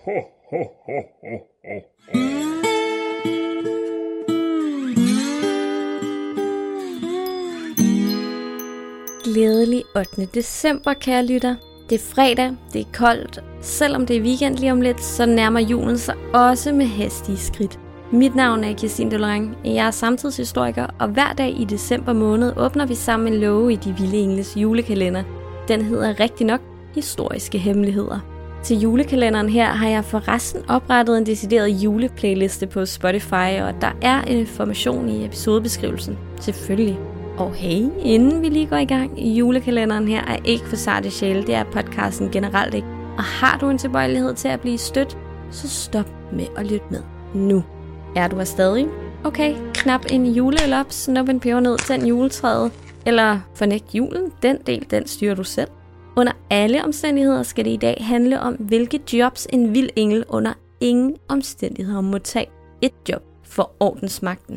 Ho, ho, ho, ho, ho, ho. Glædelig 8. december, kære lytter. Det er fredag, det er koldt. Selvom det er weekend lige om lidt, så nærmer julen sig også med hastige skridt. Mit navn er Kirstine Delorange, jeg er samtidshistoriker, og hver dag i december måned åbner vi sammen en låge i De Vilde Engles julekalender. Den hedder rigtig nok Historiske Hemmeligheder. Til julekalenderen her har jeg forresten oprettet en decideret juleplayliste på Spotify, og der er information i episodebeskrivelsen, selvfølgelig. Og hey, inden vi lige går i gang, julekalenderen her er ikke for sarte sjæle, det er podcasten generelt ikke. Og har du en tilbøjelighed til at blive stødt, så stop med at lytte med nu. Er du her stadig? Okay, knap en juleøl op, snup en pebernød, tænd juletræet, eller fornægt julen, den styrer du selv. Under alle omstændigheder skal det i dag handle om, hvilke jobs en vild engel under ingen omstændigheder må tage. Et job for ordensmagten.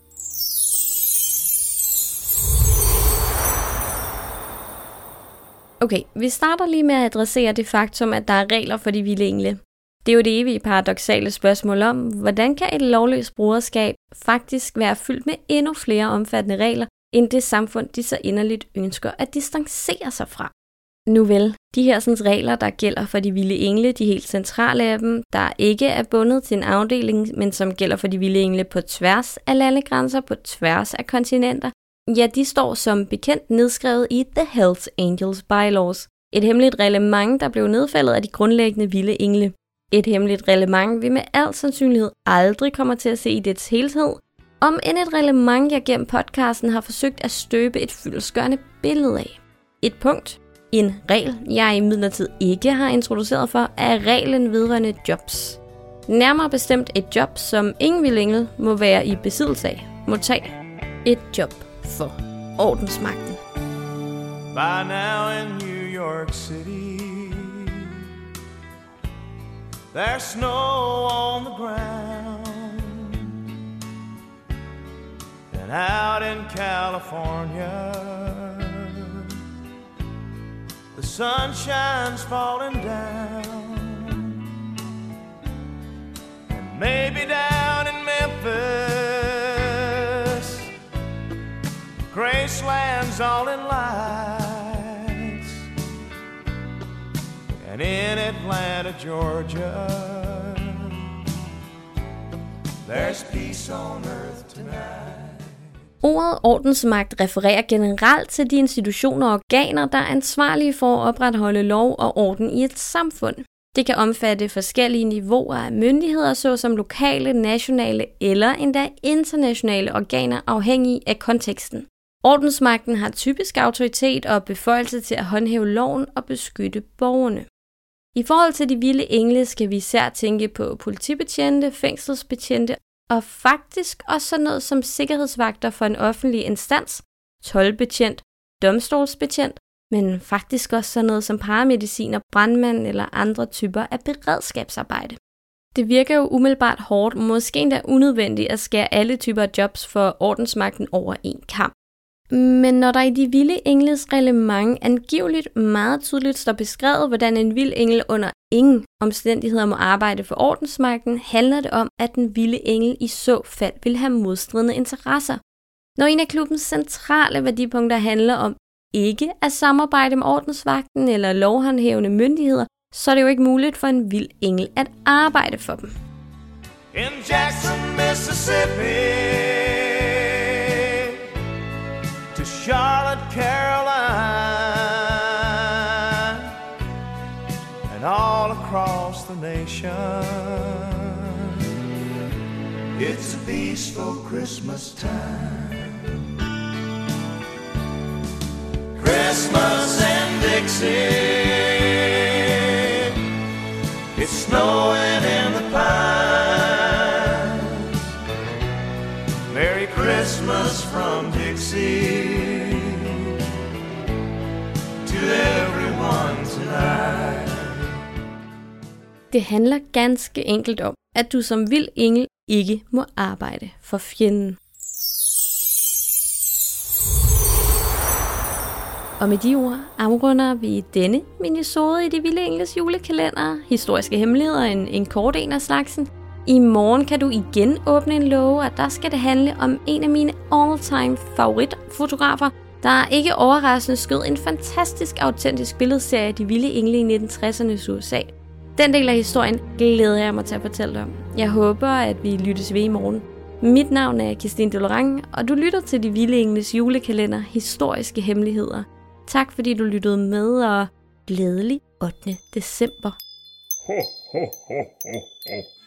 Okay, vi starter lige med at adressere det faktum, at der er regler for de vilde engle. Det er jo det evige paradoksale spørgsmål om, hvordan kan et lovløst broderskab faktisk være fyldt med endnu flere omfattende regler, end det samfund, de så inderligt ønsker at distancere sig fra. Nu vel, de her regler, der gælder for de vilde engle, de helt centrale af dem, der ikke er bundet til en afdeling, men som gælder for de vilde engle på tværs af landegrænser, på tværs af kontinenter, ja, de står som bekendt nedskrevet i The Hells Angels Bylaws. Et hemmeligt reglement, der blev nedfældet af de grundlæggende vilde engle. Et hemmeligt reglement, vi med al sandsynlighed aldrig kommer til at se i dets helhed, om end et reglement, jeg gennem podcasten har forsøgt at støbe et fyldestgørende billede af. Et punkt, en regel, jeg imidlertid ikke har introduceret for, er reglen vedrørende jobs. Nærmere bestemt et job, som ingen vild engel må være i besiddelse af, må tage. Et job for ordensmagten. By now in New York City, there's snow on the ground, and out in California, the sunshine's falling down, and maybe down in Memphis, Graceland's all in lights, and in Atlanta, Georgia, there's peace on earth tonight. Ordet ordensmagt refererer generelt til de institutioner og organer, der er ansvarlige for at opretholde lov og orden i et samfund. Det kan omfatte forskellige niveauer af myndigheder, såsom lokale, nationale eller endda internationale organer afhængig af konteksten. Ordensmagten har typisk autoritet og beføjelse til at håndhæve loven og beskytte borgerne. I forhold til de vilde engle skal vi især tænke på politibetjente, fængselsbetjente og faktisk også sådan noget som sikkerhedsvagter for en offentlig instans, toldbetjent, domstolsbetjent, men faktisk også sådan noget som paramediciner, brandmand eller andre typer af beredskabsarbejde. Det virker jo umiddelbart hårdt, måske endda unødvendigt at skære alle typer af jobs for ordensmagten over en kam. Men når der i de vilde engles reglement angiveligt meget tydeligt står beskrevet, hvordan en vild engel under ingen omstændigheder må arbejde for ordensmagten, handler det om, at den vilde engel i så fald vil have modstridende interesser. Når en af klubbens centrale værdipunkter handler om ikke at samarbejde med ordensvagten eller lovhåndhævende myndigheder, så er det jo ikke muligt for en vild engel at arbejde for dem. In Jackson, Mississippi, to Charlotte, Carolina, and all across the nation, it's a peaceful Christmas time. Christmas in Dixie, it's snowing in the pines. Merry Christmas from Dixie to everyone tonight. Det handler ganske enkelt om, at du som vild engel ikke må arbejde for fjenden. Og med de ord afrunder vi denne minisode i De Vilde Engles julekalender. Historiske hemmeligheder, en kort en af slagsen. I morgen kan du igen åbne en låge, og der skal det handle om en af mine all-time favoritfotografer, der ikke overraskende skød en fantastisk autentisk billedserie af De Vilde Engle i 1960'ernes USA. Den del af historien glæder jeg mig til at fortælle om. Jeg håber, at vi lyttes ved i morgen. Mit navn er Kirstine Delorang, og du lytter til De Vilde Engles julekalender Historiske Hemmeligheder. Tak fordi du lyttede med, og glædelig 8. december. Ho, ho, ho, ho, ho.